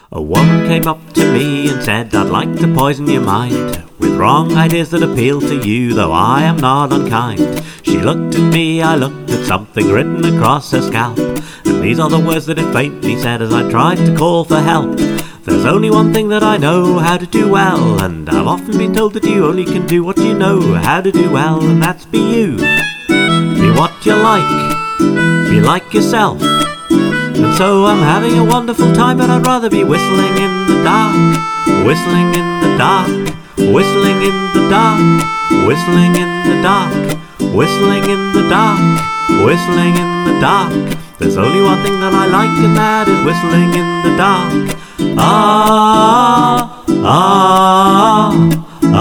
A woman came up to me and said, I'd like to poison your mind with wrong ideas that appeal to you, though I am not unkind. She looked at me, I looked at something written across her scalp, and these are the words that it faintly said as I tried to call for help. There's only one thing that I know how to do well, and I've often been told that you only can do what you know how to do well, and that's be you. Be what you like, be like yourself. And so I'm having a wonderful time, but I'd rather be whistling in the dark, whistling in the dark, whistling in the dark, whistling in the dark, whistling in the dark, whistling in the dark. There's only one thing that I like, and that is whistling in the dark. Ah, ah,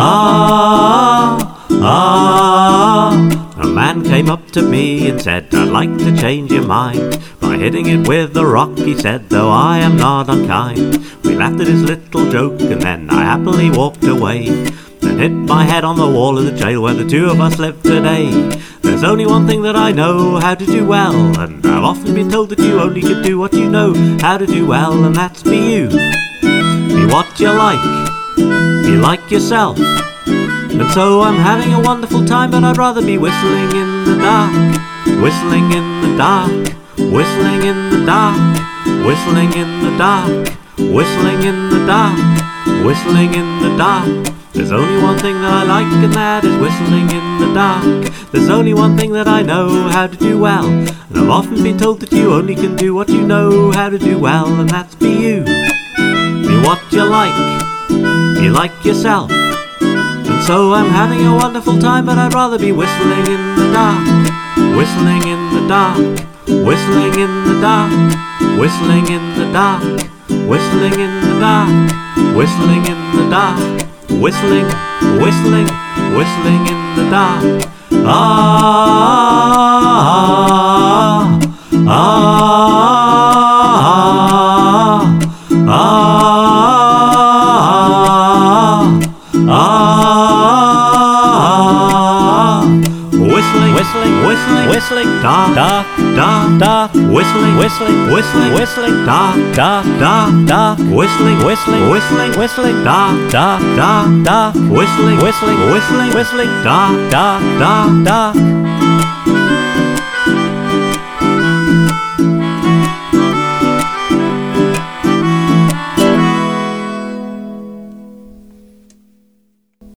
ah, ah. A man came up to me and said, I'd like to change your mind by hitting it with a rock, he said, though I am not unkind. We laughed at his little joke, and then I happily walked away, then hit my head on the wall of the jail where the two of us live today. There's only one thing that I know how to do well, and I've often been told that you only can do what you know how to do well, and that's be you. Be what you like, be like yourself. And so I'm having a wonderful time, but I'd rather be whistling in the dark, whistling in the dark, whistling in the dark, whistling in the dark, whistling in the dark, whistling in the dark. There's only one thing that I like, and that is whistling in the dark. There's only one thing that I know how to do well, and I've often been told that you only can do what you know how to do well, and that's be you. Be what you like, be like yourself. And so I'm having a wonderful time, but I'd rather be whistling in the dark, whistling in the dark, whistling in the dark, whistling in the dark, whistling in the dark, whistling in the dark, whistling, whistling, whistling in the dark. Ah, ah, ah, ah, ah. Whistling, whistling, whistling, whistling, dark, dark, dark, dark, whistling, whistling, whistling, whistling, dark, dark, dark, dark, whistling, whistling, whistling, whistling, dark, dark, dark, dark, whistling, whistling, whistling, whistling, dark, dark, dark, dark.